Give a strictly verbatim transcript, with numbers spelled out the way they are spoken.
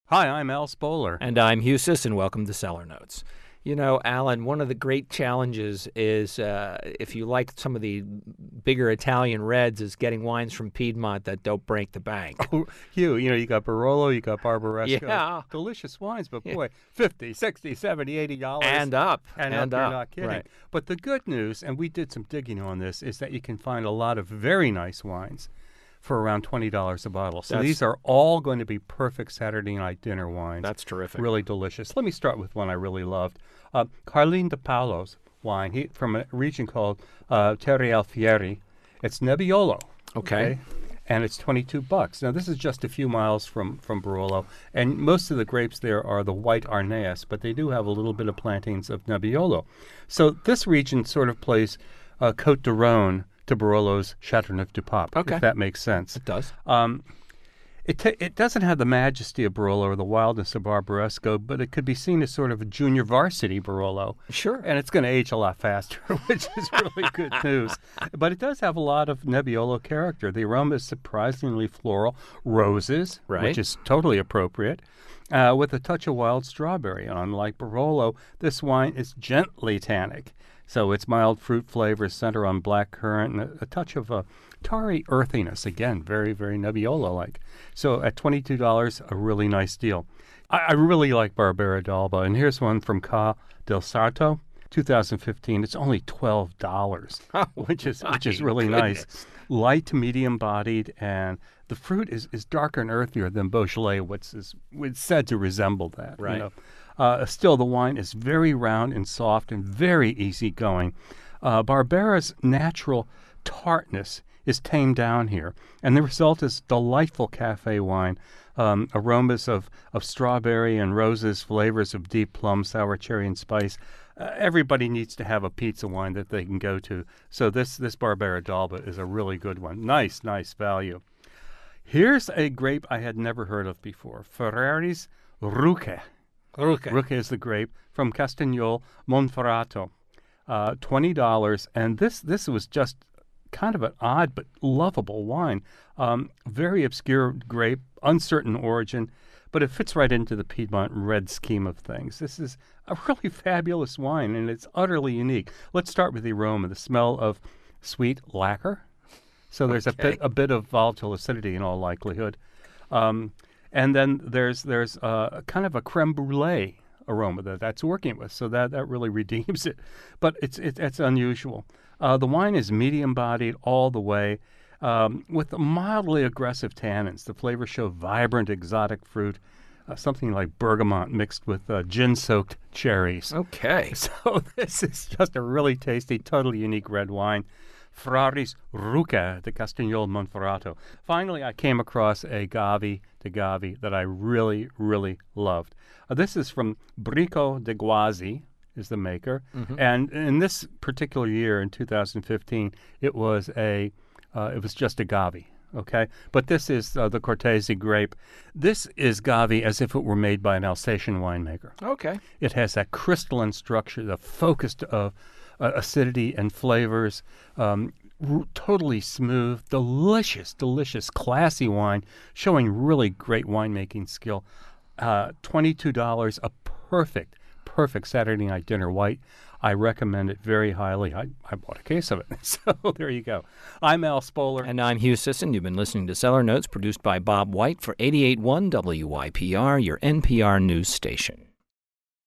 Hi, I'm Al Spoler. And I'm Hugh Sisson. Welcome to Cellar Notes. You know, Alan, one of the great challenges is uh, if you like some of the bigger Italian reds is getting wines from Piedmont that don't break the bank. Oh, Hugh, you know, you got Barolo, you got Barbaresco. Yeah. Delicious wines, but boy, fifty, sixty, seventy, eighty dollars. And up. And, and up, up. you're not kidding. Right. But the good news, and we did some digging on this, is that you can find a lot of very nice wines for around twenty dollars a bottle. So That's, these are all going to be perfect Saturday night dinner wines. That's terrific. Really delicious. Let me start with one I really loved. Uh, Carlin de Paulo's wine he, from a region called uh, Terre Alfieri. It's Nebbiolo. Okay. And it's twenty-two bucks. Now, this is just a few miles from, from Barolo, and most of the grapes there are the white Arneas, but they do have a little bit of plantings of Nebbiolo. So this region sort of plays uh, Côte du Rhône to Barolo's Châteauneuf-du-Pape, Okay. if that makes sense. It does. Um, it t- it doesn't have the majesty of Barolo or the wildness of Barbaresco, but it could be seen as sort of a junior varsity Barolo. Sure. And it's going to age a lot faster, which is really good news. But it does have a lot of Nebbiolo character. The aroma is surprisingly floral. Roses, Right. which is totally appropriate, uh, with a touch of wild strawberry. Unlike Barolo, this wine is gently tannic. So it's mild fruit flavors center on black currant and a, a touch of a tarry earthiness. Again, very, very Nebbiolo-like. So at twenty-two dollars, a really nice deal. I, I really like Barbera d'Alba, and here's one from Ca del Sarto, two thousand fifteen. It's only twelve dollars, Oh, which is which is my really goodness. nice. Light to medium-bodied, and the fruit is, is darker and earthier than Beaujolais, which is it's said to resemble that. Right. You know? Uh, still, the wine is very round and soft and very easygoing. Uh, Barbera's natural tartness is tamed down here, and the result is delightful cafe wine. Um, aromas of, of strawberry and roses, flavors of deep plum, sour cherry, and spice. Uh, everybody needs to have a pizza wine that they can go to. So this, this Barbera d'Alba is a really good one. Nice, nice value. Here's a grape I had never heard of before. Ferrari's Rucche. Okay. Rucche is the grape from Castagnol Monferrato. Uh, twenty dollars. And this, this was just kind of an odd but lovable wine. Um, very obscure grape, uncertain origin, but it fits right into the Piedmont red scheme of things. This is a really fabulous wine, and it's utterly unique. Let's start with the aroma, the smell of sweet lacquer. So there's Okay. a bit a bit of volatile acidity in all likelihood. Um, and then there's there's uh, kind of a creme brulee aroma that that's working with, so that, that really redeems it. But it's it, it's unusual. Uh, the wine is medium-bodied all the way, um, with mildly aggressive tannins. The flavors show vibrant, exotic fruit, uh, something like bergamot mixed with uh, gin-soaked cherries. Okay. So this is just a really tasty, totally unique red wine. Ferrari's Rucche de Castagnol Monferrato. Finally, I came across a Gavi de Gavi that I really, really loved. Uh, this is from Brico de Guazi, is the maker. Mm-hmm. And in this particular year, in two thousand fifteen, it was a, uh, it was just a Gavi. Okay, but this is uh, the Cortese grape. This is Gavi as if it were made by an Alsatian winemaker. Okay. It has that crystalline structure, the focused uh, uh, acidity and flavors, um, r- totally smooth, delicious, delicious, classy wine, showing really great winemaking skill. Uh, twenty-two dollars, a perfect, perfect Saturday night dinner white. I recommend it very highly. I, I bought a case of it. So there you go. I'm Al Spoler. And I'm Hugh Sisson. You've been listening to Cellar Notes, produced by Bob White for eighty-eight point one W Y P R, your N P R news station.